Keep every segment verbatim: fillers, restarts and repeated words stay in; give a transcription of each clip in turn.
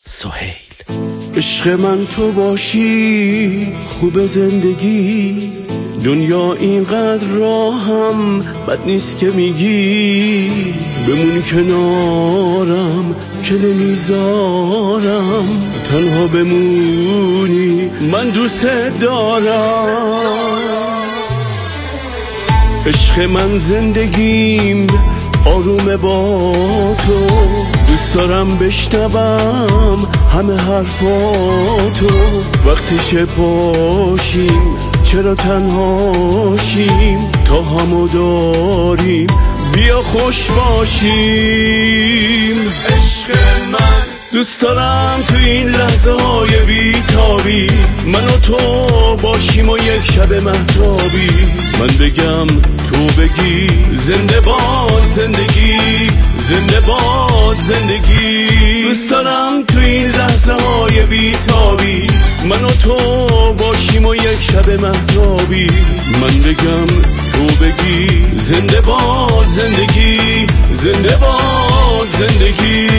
سهیل. عشق من تو باشی خوب زندگی، دنیا اینقدر راهم بد نیست که میگی. بمون کنارم که نمیذارم تنها بمونی، من دوست دارم. عشق من زندگیم آرومه با تو، دوست دارم بشنوم همه حرفاتو. وقتشه پاشیم چرا تنهاشیم، تا همو داریم بیا خوش باشیم. عشق من دوست دارم تو این لحظه های بیتابی من و تو باشیم و یک شب مهتابی. من بگم تو بگی زنده باد زندگی، زنده باد زندگی. دوست دارم تو این لحظه های بیتابی من و تو باشیم و یک شب مهتابی. من بگم تو بگی زنده باد زندگی، زنده باد زندگی.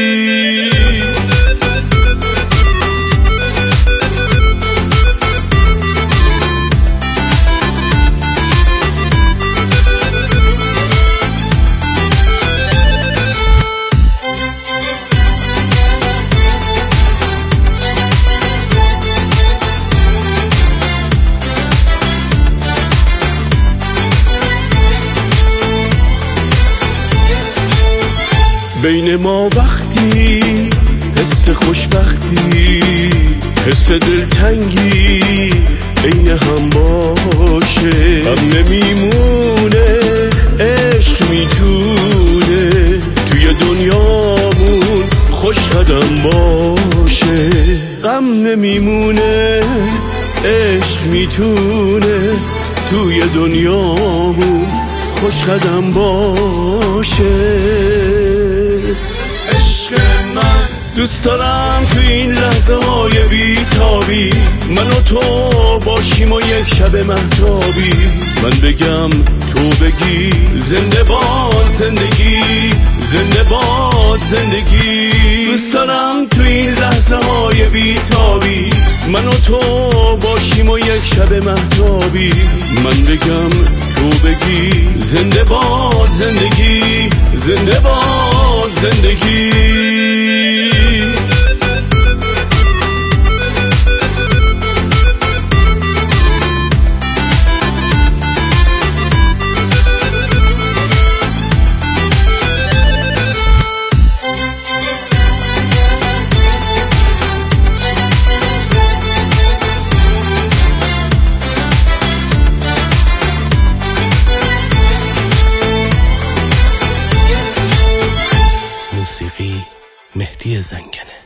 بین ما وقتی حس خوشبختی، حس دلتنگی عین هم باشه. غم نمیمونه عشق میتونه توی دنیامون خوش قدم باشه. غم نمیمونه عشق میتونه توی دنیامون خوش قدم باشه. عشق من دوست دارم تو این لحظه های بیتابی من و تو باشیم و یک شب مهتابی. من بگم تو بگی زنده باد زندگی، زنده باد زندگی. دوست دارم تو این لحظه های بیتابی من و تو باشیم و یک شب مهتابی. من بگم تو بگی زنده باد زندگی، زنده باد زندگی. موسیقی مهدی زنگنه.